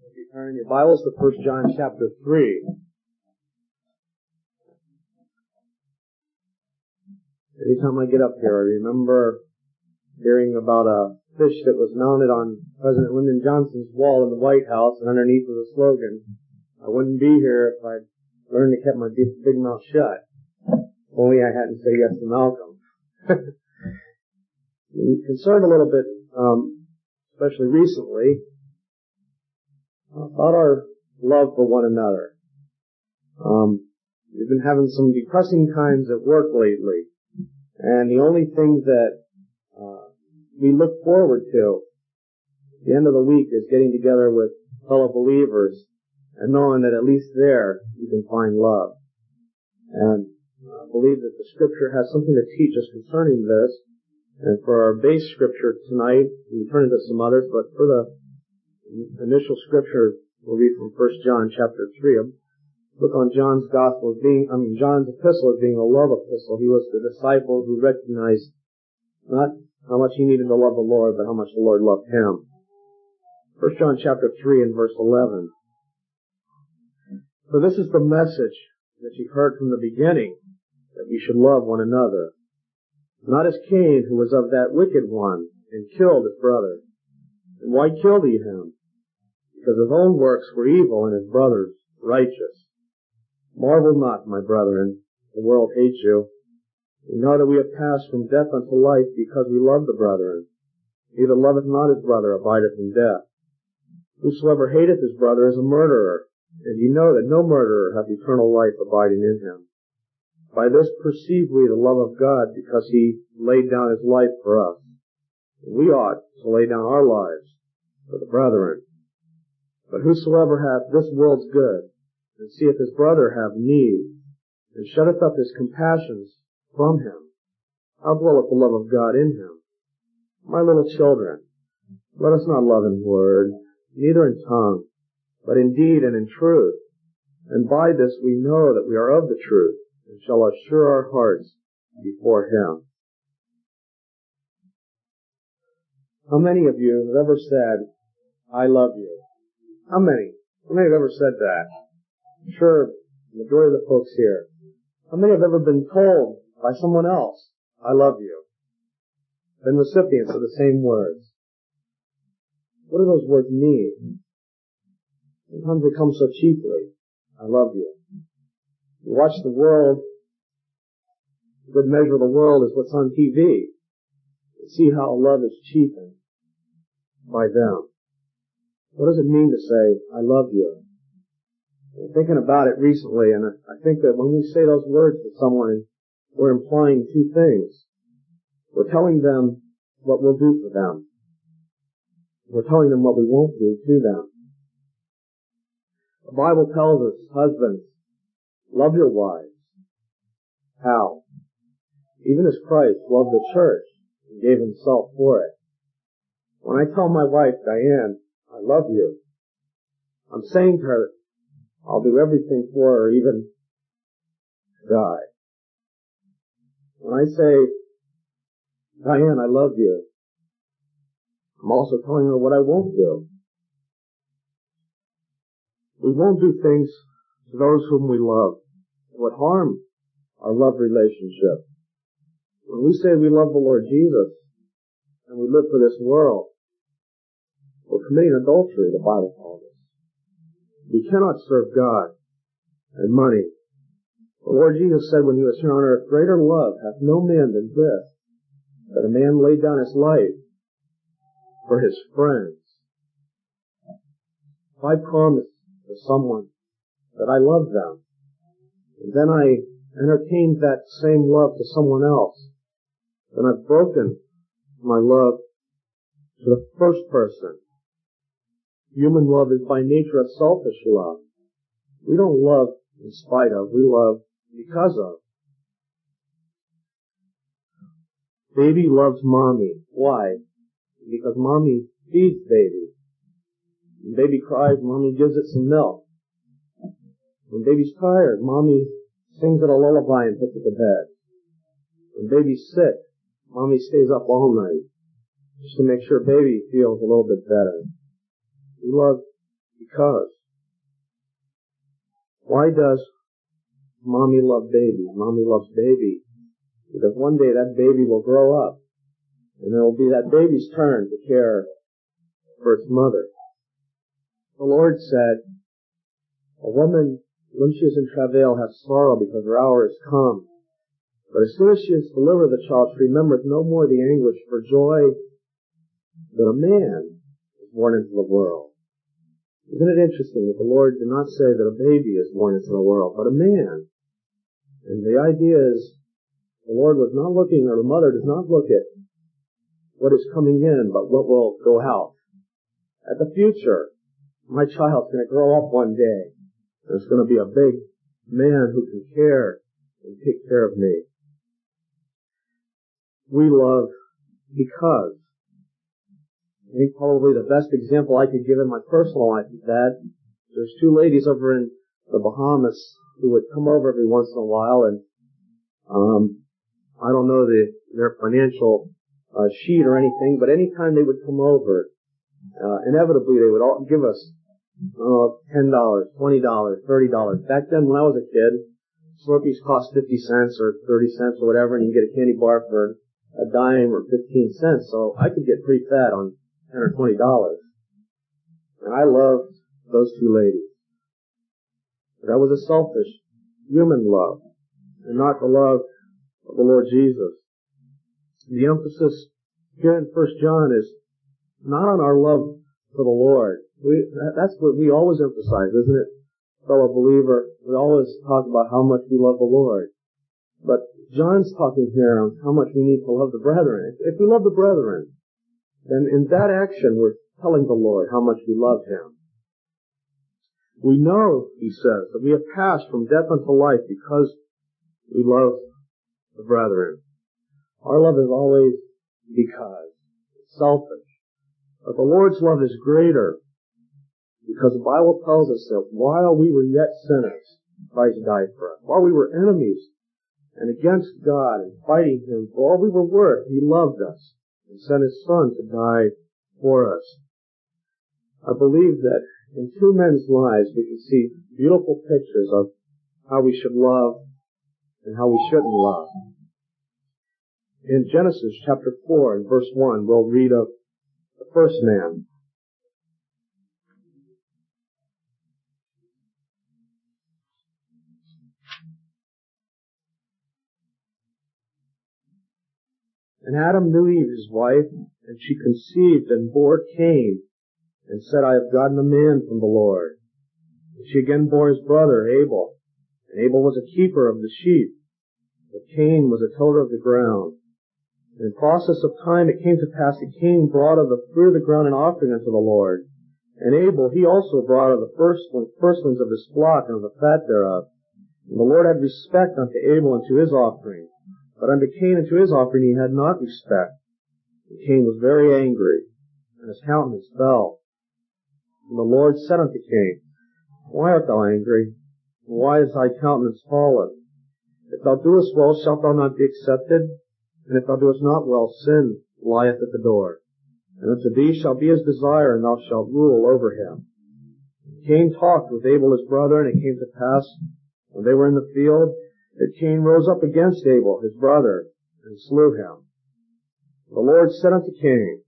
If you turn your Bibles to 1 John chapter 3. Anytime I get up here, I remember hearing about a fish that was mounted on President Lyndon Johnson's wall in the White House, and underneath was a slogan, "I wouldn't be here if I'd learned to keep my big mouth shut. Only I hadn't said yes to Malcolm." I'm concerned a little bit, especially recently, about our love for one another. We've been having some depressing times at work lately, and the only thing that we look forward to at the end of the week is getting together with fellow believers and knowing that at least there you can find love. And I believe that the Scripture has something to teach us concerning this. And for our base Scripture tonight, we turn into some others, but for the initial Scripture, we'll read from 1 John chapter 3. Look on John's epistle as being a love epistle. He was the disciple who recognized not how much he needed to love the Lord, but how much the Lord loved him. 1 John chapter 3 and verse 11. "For this is the message that you've heard from the beginning, that we should love one another. Not as Cain, who was of that wicked one, and killed his brother. And why killed he him? Because his own works were evil and his brother's righteous. Marvel not, my brethren, the world hates you. We know that we have passed from death unto life because we love the brethren. He that loveth not his brother abideth in death. Whosoever hateth his brother is a murderer, and ye know that no murderer hath eternal life abiding in him. By this perceive we the love of God, because he laid down his life for us. And we ought to lay down our lives for the brethren. But whosoever hath this world's good, and seeth his brother have need, and shutteth up his compassions from him, how dwelleth the love of God in him? My little children, let us not love in word, neither in tongue, but in deed and in truth. And by this we know that we are of the truth, and shall assure our hearts before him." How many of you have ever said, "I love you"? How many? How many have ever said that? I'm sure the majority of the folks here. How many have ever been told by someone else, "I love you"? Been recipients of the same words. What do those words mean? Sometimes they come so cheaply. I love you. You watch the world, a good measure of the world is what's on TV. You see how love is cheapened by them. What does it mean to say, "I love you"? I'm thinking about it recently, and I think that when we say those words to someone, we're implying two things. We're telling them what we'll do for them. We're telling them what we won't do to them. The Bible tells us, husbands, love your wives. How? Even as Christ loved the church and gave himself for it. When I tell my wife, Diane, "I love you," I'm saying to her, I'll do everything for her, even die. When I say, "Diane, I love you," I'm also telling her what I won't do. We won't do things to those whom we love that would harm our love relationship. When we say we love the Lord Jesus and we live for this world, we're committing adultery, the Bible calls us. We cannot serve God and money. The Lord Jesus said when he was here on earth, "Greater love hath no man than this, that a man laid down his life for his friends." If I promise to someone that I love them, and then I entertain that same love to someone else, then I've broken my love to the first person. Human love is by nature a selfish love. We don't love in spite of, we love because of. Baby loves mommy. Why? Because mommy feeds baby. When baby cries, mommy gives it some milk. When baby's tired, mommy sings it a lullaby and puts it to bed. When baby's sick, mommy stays up all night just to make sure baby feels a little bit better. We love Because. Why does mommy love baby? Mommy loves baby because one day that baby will grow up, and it will be that baby's turn to care for its mother. The Lord said, a woman, when she is in travail, has sorrow because her hour is come. But as soon as she has delivered the child, she remembereth no more the anguish for joy that a man is born into the world. Isn't it interesting that the Lord did not say that a baby is born into the world, but a man? And the idea is, the Lord was not looking, or the mother does not look at what is coming in, but what will go out. At the future, my child's going to grow up one day. There's going to be a big man who can care and take care of me. We love because. I think probably the best example I could give in my personal life is that there's two ladies over in the Bahamas who would come over every once in a while, and I don't know their financial sheet or anything, but anytime they would come over, inevitably they would all give us $10, $20, $30. Back then when I was a kid, Slurpees cost 50 cents or 30 cents or whatever, and you can get a candy bar for a dime or 15 cents. So I could get pretty fat on $10 or $20. And I loved those two ladies. That was a selfish, human love, and not the love of the Lord Jesus. The emphasis here in 1 John is not on our love for the Lord. That's what we always emphasize, isn't it, fellow believer? We always talk about how much we love the Lord. But John's talking here on how much we need to love the brethren. If we love the brethren, then in that action we're telling the Lord how much we love Him. We know, he says, that we have passed from death unto life because we love the brethren. Our love is always because. It's selfish. But the Lord's love is greater because the Bible tells us that while we were yet sinners, Christ died for us. While we were enemies and against God and fighting Him for all we were worth, He loved us and sent His Son to die for us. I believe that in two men's lives we can see beautiful pictures of how we should love and how we shouldn't love. In Genesis chapter 4 and verse 1, we'll read of the first man. And Adam knew Eve, his wife, and she conceived and bore Cain, and said, I have gotten a man from the Lord. And she again bore his brother Abel. And Abel was a keeper of the sheep, but Cain was a tiller of the ground. And in process of time it came to pass that Cain brought of the fruit of the ground an offering unto the Lord. And Abel, he also brought of the firstlings of his flock and of the fat thereof. And the Lord had respect unto Abel and to his offering. But unto Cain and to his offering he had not respect. And Cain was very angry, and his countenance fell. And the Lord said unto Cain, Why art thou angry? And why is thy countenance fallen? If thou doest well, shalt thou not be accepted? And if thou doest not well, sin lieth at the door. And unto thee shall be his desire, and thou shalt rule over him. And Cain talked with Abel his brother, and it came to pass, when they were in the field, that Cain rose up against Abel his brother, and slew him. The Lord said unto Cain,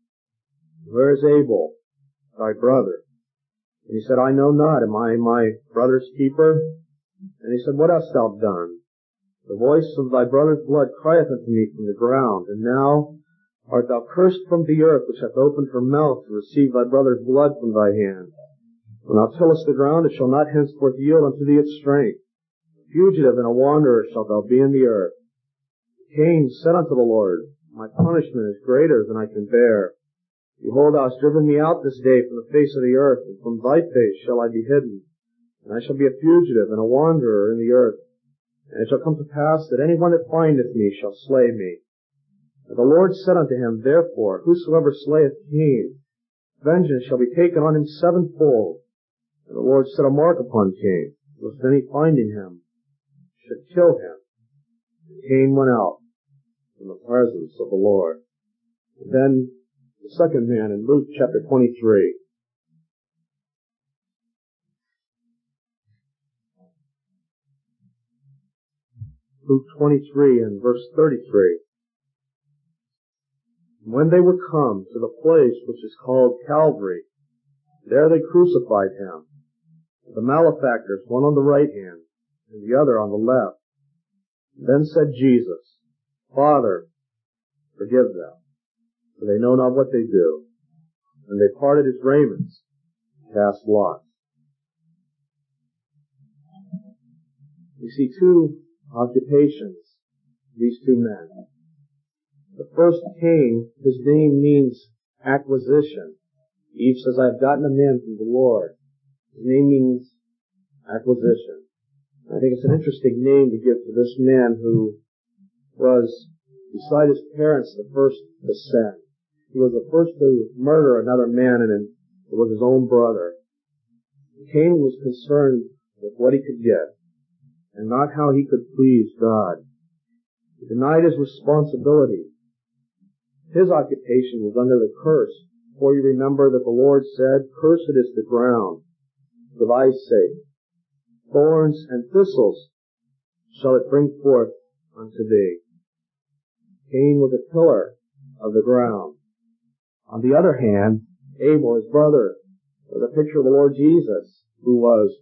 Where is Abel, thy brother? And he said, I know not. Am I my brother's keeper? And he said, What hast thou done? The voice of thy brother's blood crieth unto me from the ground. And now art thou cursed from the earth, which hath opened her mouth to receive thy brother's blood from thy hand. When thou tillest the ground, it shall not henceforth yield unto thee its strength. A fugitive and a wanderer shalt thou be in the earth. Cain said unto the Lord, My punishment is greater than I can bear. Behold, thou hast driven me out this day from the face of the earth, and from thy face shall I be hidden. And I shall be a fugitive and a wanderer in the earth. And it shall come to pass that any one that findeth me shall slay me. And the Lord said unto him, Therefore, whosoever slayeth Cain, vengeance shall be taken on him sevenfold. And the Lord set a mark upon Cain, lest any finding him should kill him. And Cain went out from the presence of the Lord. And then the second man in Luke chapter 23. Luke 23 and verse 33. When they were come to the place which is called Calvary, there they crucified him, the malefactors, one on the right hand and the other on the left. Then said Jesus, Father, forgive them, for they know not what they do. And they parted his raiments, cast lots. You see two occupations, these two men. The first, Cain, his name means acquisition. Eve says, I've gotten a man from the Lord. His name means acquisition. I think it's an interesting name to give to this man who was, beside his parents, the first to sin. He was the first to murder another man, and it was his own brother. Cain was concerned with what he could get, and not how he could please God. He denied his responsibility. His occupation was under the curse. For you remember that the Lord said, Cursed is the ground for thy sake. Thorns and thistles shall it bring forth unto thee. Cain was a pillar of the ground. On the other hand, Abel, his brother, was a picture of the Lord Jesus, who was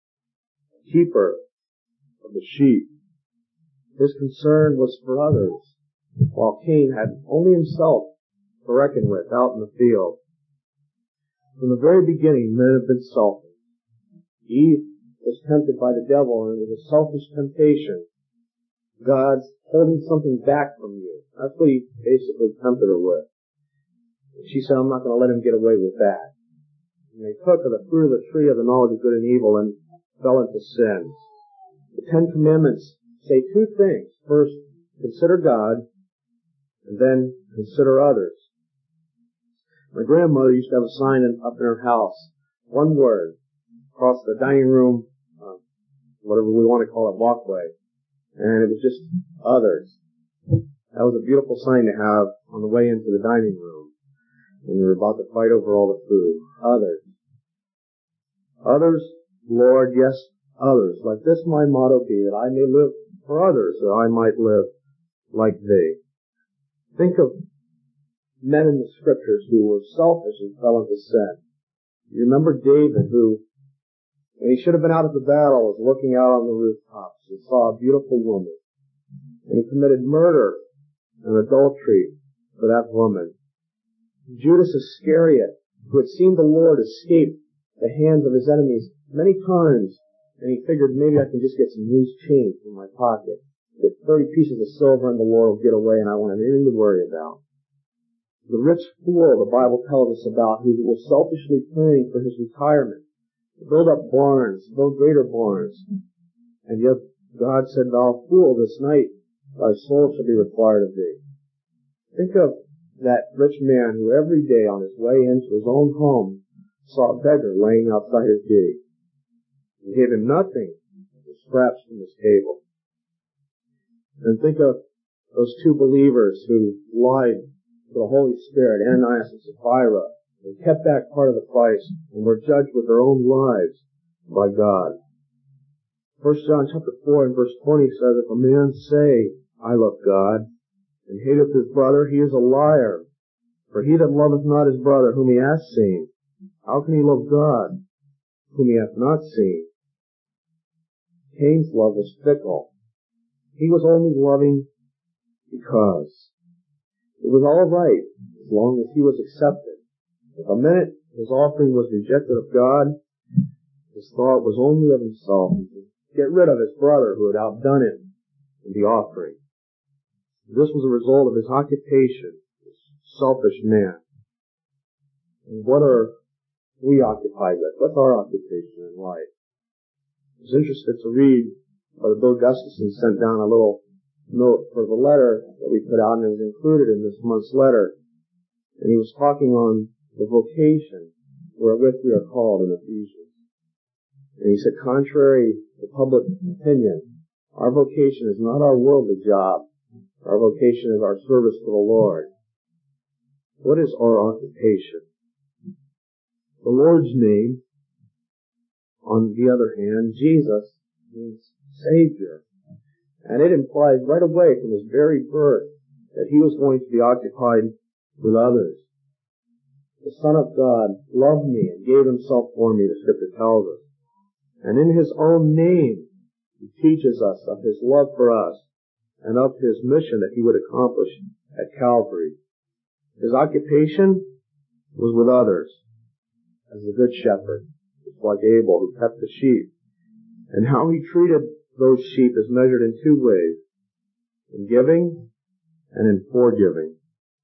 a keeper of the sheep. His concern was for others, while Cain had only himself to reckon with out in the field. From the very beginning, men have been selfish. Eve was tempted by the devil, and it was a selfish temptation. God's holding something back from you. That's what he basically tempted her with. She said, I'm not going to let him get away with that. And they took of the fruit of the tree of the knowledge of good and evil and fell into sin. The Ten Commandments say two things. First, consider God, and then consider others. My grandmother used to have a sign up in her house. One word, across the dining room, whatever we want to call it, walkway. And it was just others. That was a beautiful sign to have on the way into the dining room when we were about to fight over all the food. Others. Others, Lord, yes, others. Let this my motto be, that I may live for others, that I might live like thee. Think of men in the scriptures who were selfish and fell into sin. You remember David, who, when he should have been out at the battle, was looking out on the rooftops and saw a beautiful woman. And he committed murder and adultery for that woman. Judas Iscariot, who had seen the Lord escape the hands of his enemies many times, and he figured maybe I can just get some loose change in my pocket. Get 30 pieces of silver and the Lord will get away and I won't have anything to worry about. The rich fool the Bible tells us about, who was selfishly planning for his retirement, to build up barns, build greater barns. And yet God said, Thou fool, this night thy soul shall be required of thee. Think of that rich man who every day on his way into his own home saw a beggar laying outside his gate. He gave him nothing but the scraps from his table. And think of those two believers who lied to the Holy Spirit, Ananias and Sapphira, and kept back part of the price and were judged with their own lives by God. 1 John chapter 4 and verse 20 says, If a man say, I love God, and hateth his brother, he is a liar. For he that loveth not his brother whom he hath seen, how can he love God whom he hath not seen? Cain's love was fickle. He was only loving because it was all right as long as he was accepted. But the minute his offering was rejected of God, his thought was only of himself, and to get rid of his brother who had outdone him in the offering. This was a result of his occupation, this selfish man. And what are we occupied with? What's our occupation in life? I was interested to read Brother Bill Gustafson sent down a little note for the letter that we put out, and it was included in this month's letter. And he was talking on the vocation wherewith we are called in Ephesians. And he said, contrary to public opinion, our vocation is not our worldly job. Our vocation is our service to the Lord. What is our occupation? The Lord's name, on the other hand, Jesus, means Savior. And it implies right away from his very birth that he was going to be occupied with others. The Son of God loved me and gave himself for me, the Scripture tells us. And in his own name, he teaches us of his love for us and of his mission that he would accomplish at Calvary. His occupation was with others as a good shepherd, just like Abel who kept the sheep. And how he treated those sheep is measured in two ways, in giving and in forgiving.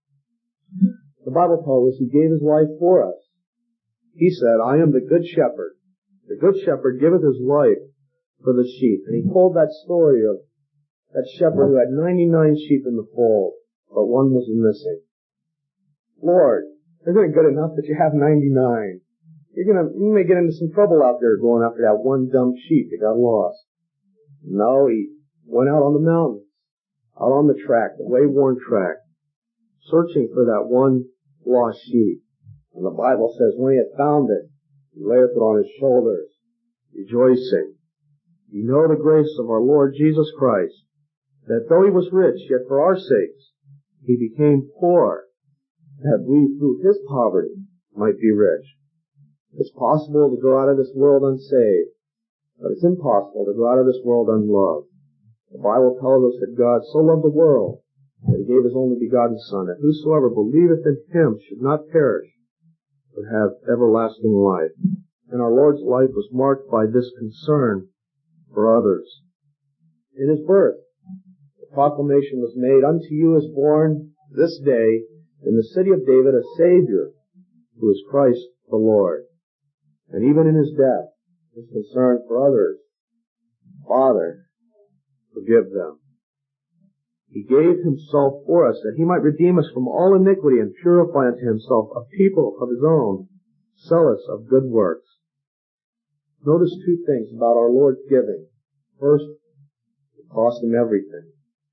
The Bible tells us he gave his life for us. He said, I am the good shepherd. The good shepherd giveth his life for the sheep. And he told that story of that shepherd who had 99 sheep in the fold, but one was missing. Lord, isn't it good enough that you have 99? You may get into some trouble out there going after that one dumb sheep that got lost. No, he went out on the mountains, out on the track, the way-worn track, searching for that one lost sheep. And the Bible says when he had found it, he layeth it on his shoulders, rejoicing. You know the grace of our Lord Jesus Christ, that though he was rich, yet for our sakes he became poor, that we through his poverty might be rich. It's possible to go out of this world unsaved, but it's impossible to go out of this world unloved. The Bible tells us that God so loved the world that he gave his only begotten Son, that whosoever believeth in him should not perish, but have everlasting life. And our Lord's life was marked by this concern for others. In his birth, the proclamation was made, Unto you is born this day in the city of David a Savior, who is Christ the Lord. And even in his death, his concern for others, Father, forgive them. He gave himself for us that he might redeem us from all iniquity and purify unto himself a people of his own, zealous of good works. Notice two things about our Lord's giving. First, it cost him everything.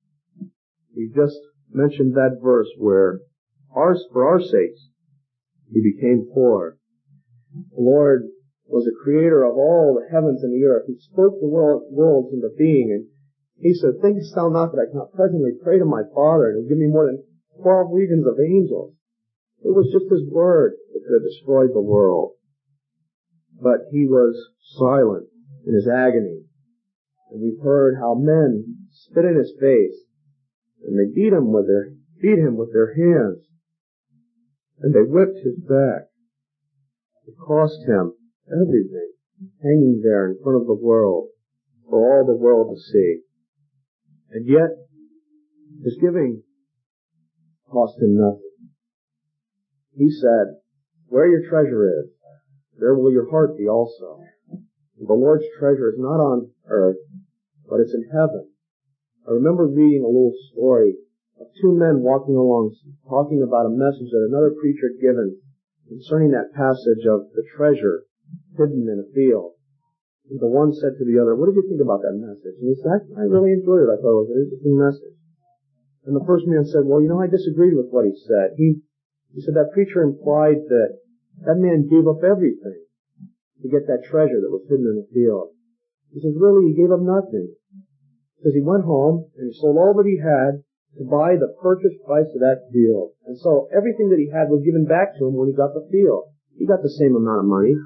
We just mentioned that verse where for our sakes he became poor. The Lord was the creator of all the heavens and the earth. He spoke the worlds into being, and he said, Thinkest thou not that I cannot presently pray to my Father, and he'll give me more than 12 legions of angels? It was just his word that could have destroyed the world. But he was silent in his agony. And we've heard how men spit in his face, and they beat him with their hands, and they whipped his back. It cost him everything, hanging there in front of the world, for all the world to see. And yet, his giving cost him nothing. He said, Where your treasure is, there will your heart be also. The Lord's treasure is not on earth, but it's in heaven. I remember reading a little story of two men walking along, talking about a message that another preacher had given concerning that passage of the treasure hidden in a field. And the one said to the other, What did you think about that message? And he said, I really enjoyed it. I thought it was an interesting message. And the first man said, Well, I disagreed with what he said. He said that preacher implied that man gave up everything to get that treasure that was hidden in the field. He says, really, he gave up nothing. Because he went home and he sold all that he had to buy the purchase price of that field. And so everything that he had was given back to him when he got the field. He got the same amount of money.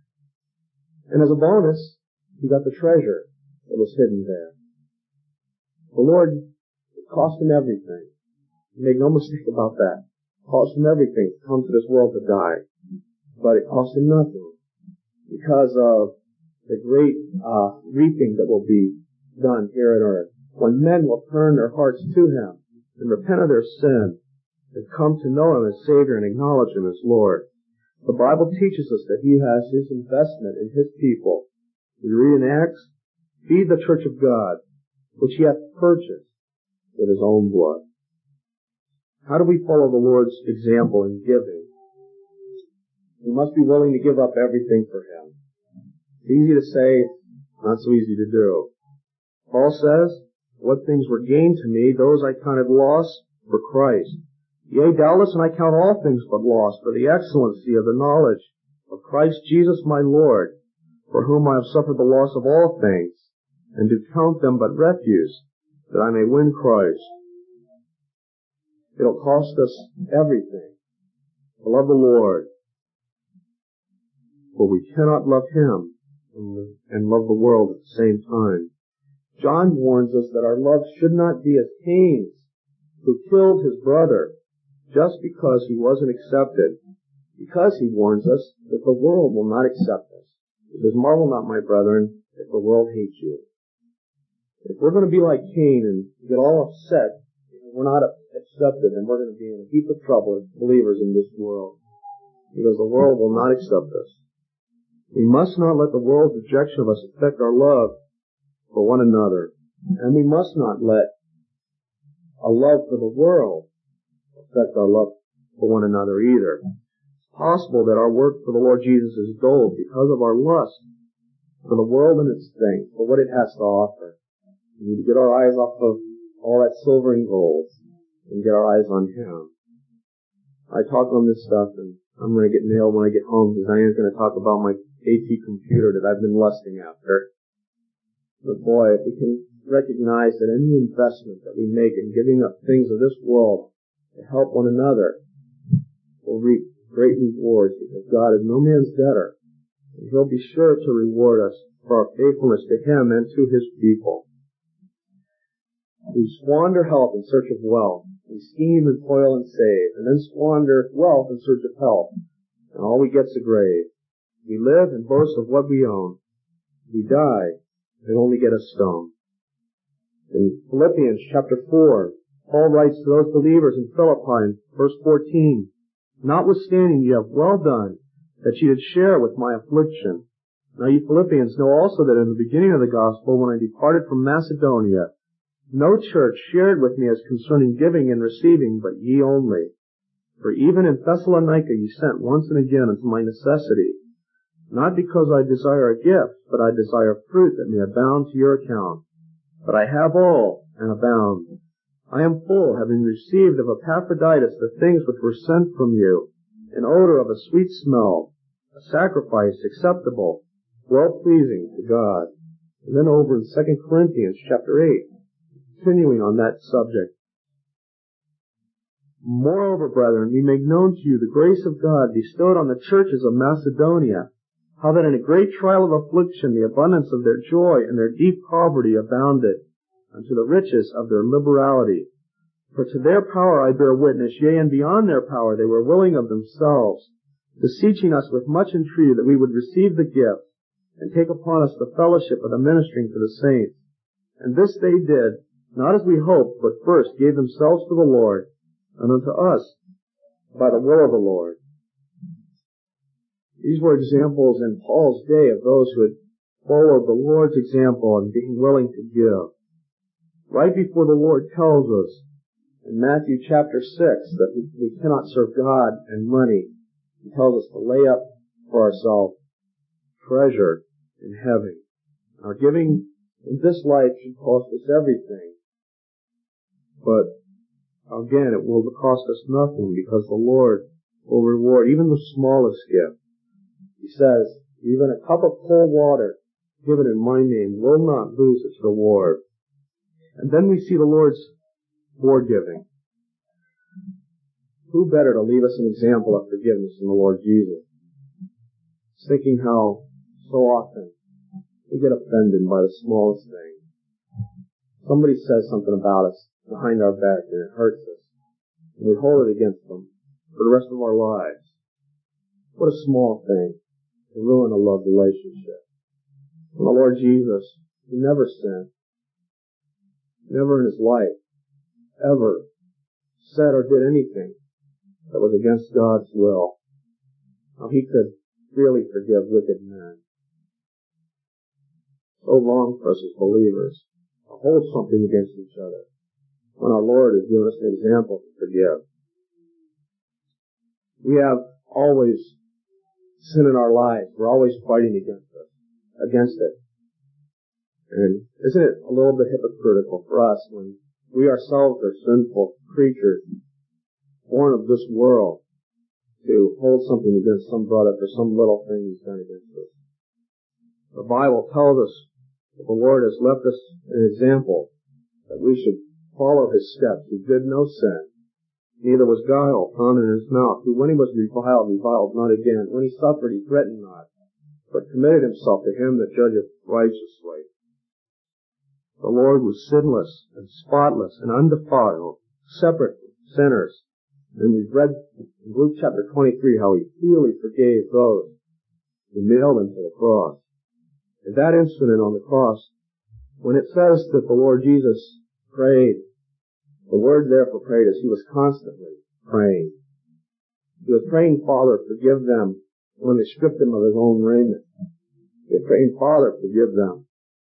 And as a bonus, he got the treasure that was hidden there. The Lord, it cost him everything. Make no mistake about that. It cost him everything to come to this world to die. But it cost him nothing because of the great reaping that will be done here on earth. When men will turn their hearts to him and repent of their sin and come to know him as Savior and acknowledge him as Lord. The Bible teaches us that he has his investment in his people. We read in Acts, Feed the church of God, which he hath purchased with his own blood. How do we follow the Lord's example in giving? We must be willing to give up everything for him. It's easy to say, not so easy to do. Paul says, What things were gained to me, those I counted loss for Christ. Yea, doubtless, and I count all things but loss for the excellency of the knowledge of Christ Jesus my Lord, for whom I have suffered the loss of all things, and do count them but refuse, that I may win Christ. It'll cost us everything to love the Lord, for we cannot love Him and love the world at the same time. John warns us that our love should not be as Cain's, who killed his brother just because he wasn't accepted, because he warns us that the world will not accept us. He says, "Marvel not, my brethren, if the world hates you." If we're going to be like Cain and get all upset if we're not accepted, then we're going to be in a heap of trouble as believers in this world, because the world will not accept us. We must not let the world's rejection of us affect our love for one another, and we must not let a love for the world affect our love for one another either. It's possible that our work for the Lord Jesus is dulled because of our lust for the world and its things, for what it has to offer. We need to get our eyes off of all that silver and gold and get our eyes on Him. I talk on this stuff, and I'm going to get nailed when I get home, because Diane's going to talk about my AT computer that I've been lusting after. But boy, if we can recognize that any investment that we make in giving up things of this world to help one another will reap great rewards, because God is no man's debtor, and He'll be sure to reward us for our faithfulness to Him and to His people. We squander health in search of wealth. We scheme and toil and save, and then squander wealth in search of health, and all we get's a grave. We live and boast of what we own. We die and only get a stone. In Philippians chapter 4, Paul writes to those believers in Philippi, verse 14, "Notwithstanding ye have well done, that ye did share with my affliction. Now ye Philippians know also that in the beginning of the gospel, when I departed from Macedonia, no church shared with me as concerning giving and receiving, but ye only. For even in Thessalonica ye sent once and again unto my necessity, not because I desire a gift, but I desire fruit that may abound to your account. But I have all, and abound. I am full, having received of Epaphroditus the things which were sent from you, an odor of a sweet smell, a sacrifice acceptable, well-pleasing to God." And then over in 2 Corinthians chapter 8, continuing on that subject. "Moreover, brethren, we make known to you the grace of God bestowed on the churches of Macedonia, how that in a great trial of affliction the abundance of their joy and their deep poverty abounded unto the riches of their liberality. For to their power I bear witness, yea, and beyond their power they were willing of themselves, beseeching us with much entreaty that we would receive the gift, and take upon us the fellowship of the ministering to the saints. And this they did, not as we hoped, but first gave themselves to the Lord, and unto us by the will of the Lord." These were examples in Paul's day of those who had followed the Lord's example and being willing to give. Right before the Lord tells us in Matthew chapter 6 that we cannot serve God and money, He tells us to lay up for ourselves treasure in heaven. Our giving in this life should cost us everything. But again, it will cost us nothing, because the Lord will reward even the smallest gift. He says, "Even a cup of cold water given in my name will not lose its reward." And then we see the Lord's forgiving. Who better to leave us an example of forgiveness than the Lord Jesus? Thinking how so often we get offended by the smallest thing. Somebody says something about us behind our back and it hurts us, and we hold it against them for the rest of our lives. What a small thing to ruin a love relationship. And the Lord Jesus, He never sinned. Never in His life ever said or did anything that was against God's will. Now He could freely forgive wicked men. So wrong for us as believers to hold something against each other when our Lord has given us an example to forgive. We have always sin in our lives. We're always fighting against it. And isn't it a little bit hypocritical for us when we ourselves are sinful creatures born of this world to hold something against some brother for some little thing he's done against us? The Bible tells us that the Lord has left us an example that we should follow his steps, who did no sin, neither was guile found in his mouth, who when he was reviled not again. When he suffered, he threatened not, but committed himself to him that judgeth righteously. The Lord was sinless and spotless and undefiled, separate from sinners. And we've read in Luke chapter 23 how he freely forgave those who nailed him to the cross. In that incident on the cross, when it says that the Lord Jesus prayed, the word there for prayed is he was constantly praying. He was praying, Father, forgive them, when they stripped him of his own raiment. He was praying, Father, forgive them.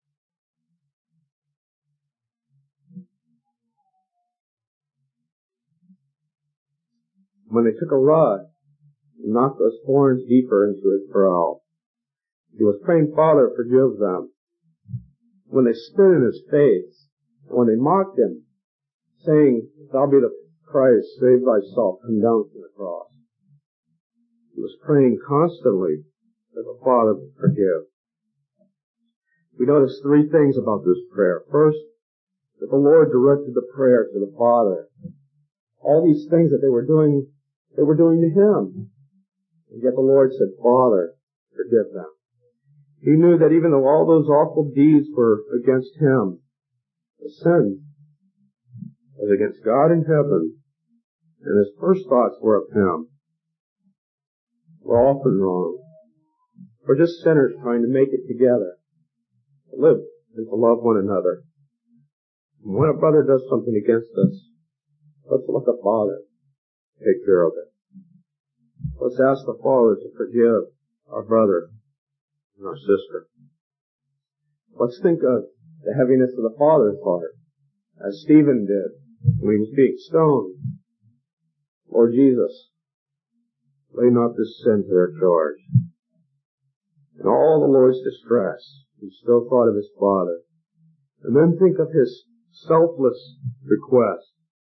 When they took a rod and knocked those thorns deeper into his brow, he was praying, Father, forgive them. When they spit in his face, when they mocked him, saying, if thou be the Christ, save thyself, come down from the cross. He was praying constantly that the Father would forgive. We notice three things about this prayer. First, that the Lord directed the prayer to the Father. All these things that they were doing to him. And yet the Lord said, Father, forgive them. He knew that even though all those awful deeds were against him, the sin was against God in heaven, and his first thoughts were of him. We're often wrong. We're just sinners trying to make it together, to live and to love one another. And when a brother does something against us, let's let the Father take care of it. Let's ask the Father to forgive our brother and our sister. Let's think of the heaviness of the Father's heart, as Stephen did when he was being stoned. Lord Jesus, lay not this sin to their charge. In all the Lord's distress, he still thought of his Father. And then think of his selfless request.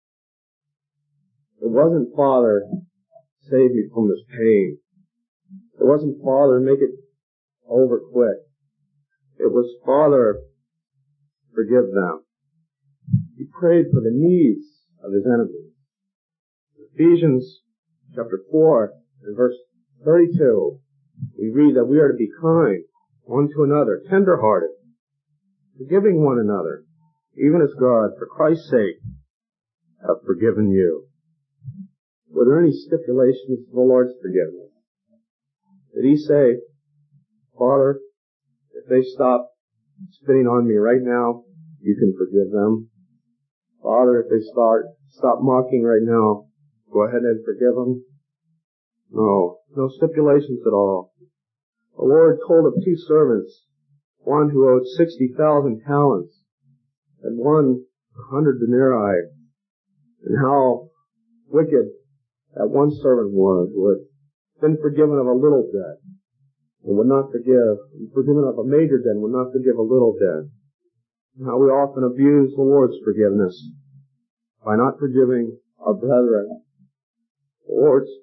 It wasn't, Father, save me from this pain. It wasn't, Father, make it over quick. It was, Father, forgive them. He prayed for the needs of his enemies. Ephesians chapter 4 and verse 32, we read that we are to be kind one to another, tender-hearted, forgiving one another, even as God, for Christ's sake, hath forgiven you. Were there any stipulations for the Lord's forgiveness? Did he say, Father, if they stop spitting on me right now, you can forgive them? Father, if they stop mocking right now, go ahead and forgive them? No stipulations at all. The Lord told of two servants, one who owed 60,000 talents and one 100 denarii, and how wicked that one servant was who had been forgiven of a little debt and would not forgive, forgiven of a major debt and would not forgive a little debt. And how we often abuse the Lord's forgiveness by not forgiving our brethren. The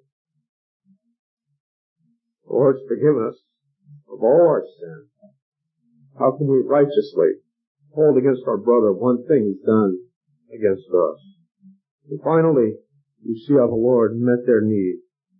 Lord's forgiven us of all our sin. How can we righteously hold against our brother one thing he's done against us? And finally, you see how the Lord met their need.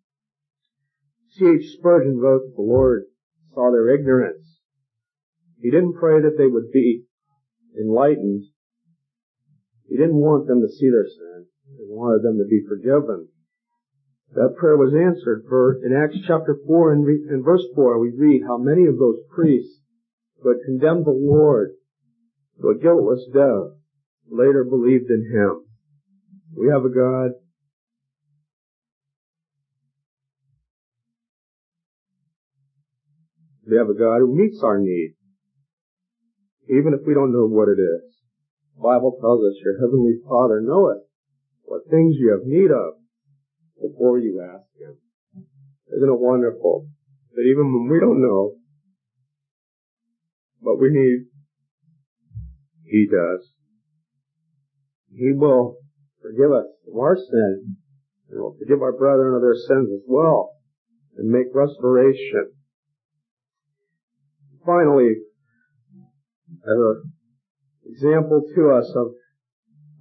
C.H. Spurgeon wrote that the Lord saw their ignorance. He didn't pray that they would be enlightened. He didn't want them to see their sin. He wanted them to be forgiven. That prayer was answered, for in Acts chapter 4 and verse 4 we read how many of those priests who had condemned the Lord to a guiltless death later believed in him. We have a God who meets our need, even if we don't know what it is. The Bible tells us your heavenly Father knoweth what things you have need of before you ask him. Isn't it wonderful that even when we don't know what we need, he does. He will forgive us of our sin, and will forgive our brethren of their sins as well, and make restoration. Finally, as an example to us of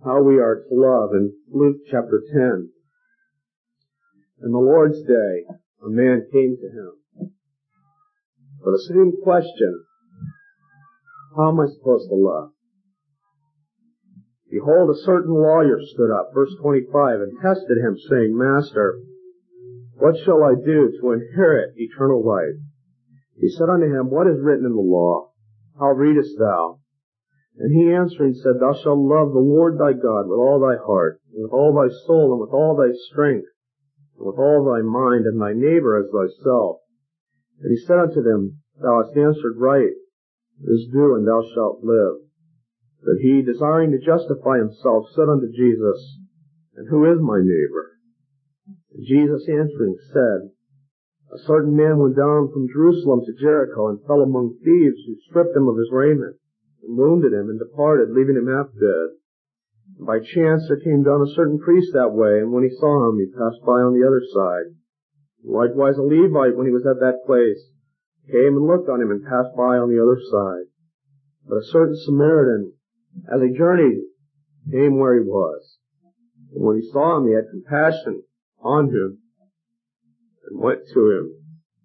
how we are to love in Luke chapter 10. In the Lord's day, a man came to him for the same question, how am I supposed to love? Behold, a certain lawyer stood up, verse 25, and tested him, saying, Master, what shall I do to inherit eternal life? He said unto him, What is written in the law? How readest thou? And he answering said, Thou shalt love the Lord thy God with all thy heart, and with all thy soul, and with all thy strength, and with all thy mind, and thy neighbor as thyself. And he said unto them, Thou hast answered right. This do, and thou shalt live. But he, desiring to justify himself, said unto Jesus, And who is my neighbor? And Jesus answering said, A certain man went down from Jerusalem to Jericho, and fell among thieves, who stripped him of his raiment, and wounded him, and departed, leaving him half dead. And by chance there came down a certain priest that way, and when he saw him, he passed by on the other side. Likewise a Levite, when he was at that place, came and looked on him, and passed by on the other side. But a certain Samaritan, as he journeyed, came where he was. And when he saw him, he had compassion on him, and went to him,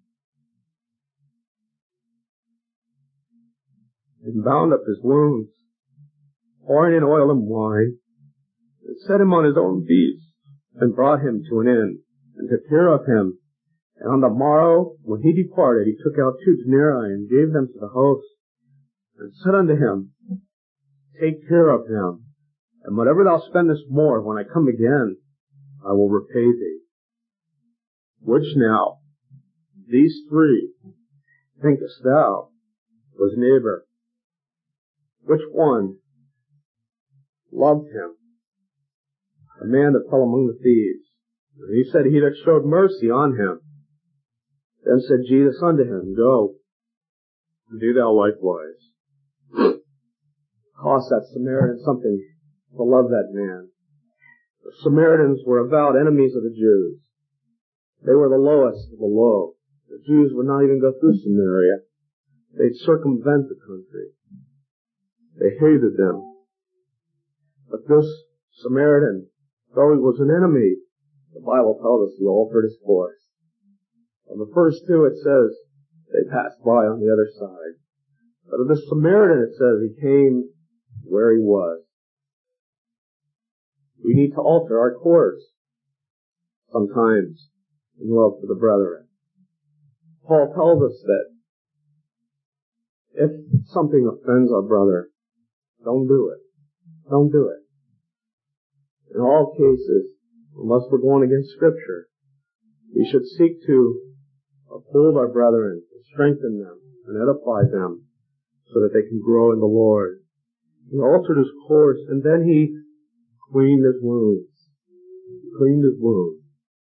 and bound up his wounds, pouring in oil and wine, and set him on his own beast, and brought him to an inn, and took care of him. And on the morrow, when he departed, he took out 2 denarii, and gave them to the host, and said unto him, Take care of him, and whatever thou spendest more, when I come again, I will repay thee. Which now, these 3, thinkest thou, was neighbor? Which one loved him? The man that fell among the thieves. And he said, He that showed mercy on him. Then said Jesus unto him, Go, and do thou likewise. Cost that Samaritan something to love that man. The Samaritans were avowed enemies of the Jews. They were the lowest of the low. The Jews would not even go through Samaria. They'd circumvent the country. They hated them. But this Samaritan, though he was an enemy, the Bible tells us he offered his course. On the first 2 it says they passed by on the other side. But of the Samaritan it says he came where he was. We need to alter our course sometimes in love for the brethren. Paul tells us that if something offends our brother, don't do it. Don't do it. In all cases, unless we're going against Scripture, we should seek to uphold our brethren, strengthen them, and edify them so that they can grow in the Lord. He altered his course, and then he cleaned his wounds. Cleaned his wounds.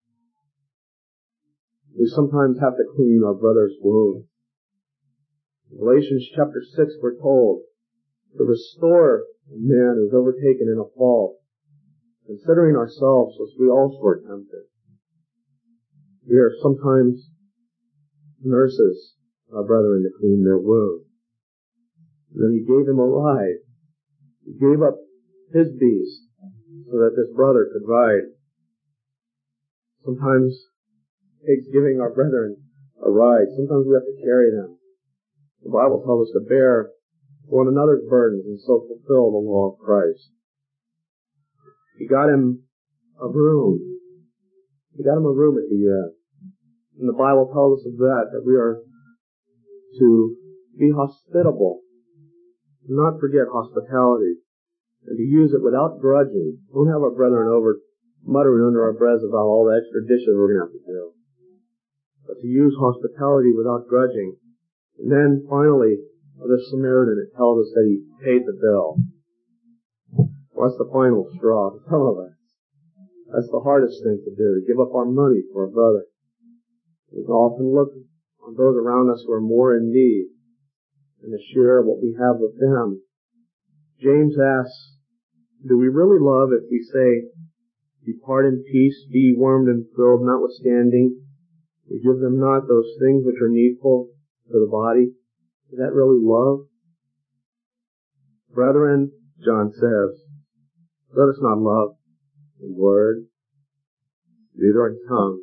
We sometimes have to clean our brother's wounds. In Galatians chapter 6 we're told to restore a man who is overtaken in a fault, considering ourselves as we also are tempted. We are sometimes nurses our brethren to clean their wounds. And then he gave him a ride. He gave up his beast so that this brother could ride. Sometimes it takes giving our brethren a ride. Sometimes we have to carry them. The Bible tells us to bear one another's burdens and so fulfill the law of Christ. He got him a room. He got him a room at the inn. And the Bible tells us of that we are to be hospitable, not forget hospitality, and to use it without grudging. Don't have our brethren over muttering under our breaths about all the extra dishes we're going to have to do. But to use hospitality without grudging. And then finally, of the Samaritan, it tells us that he paid the bill. Well, that's the final straw for some of us. That's the hardest thing to do, to give up our money for a brother. We can often look on those around us who are more in need and to share what we have with them. James asks, do we really love if we say, depart in peace, be warmed and filled, notwithstanding we give them not those things which are needful for the body? Is that really love? Brethren, John says, Let us not love in word, neither in tongue,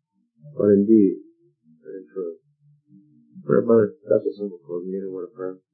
but in deed and in truth. Pray, brother, that's a simple closing. You know word of prayer.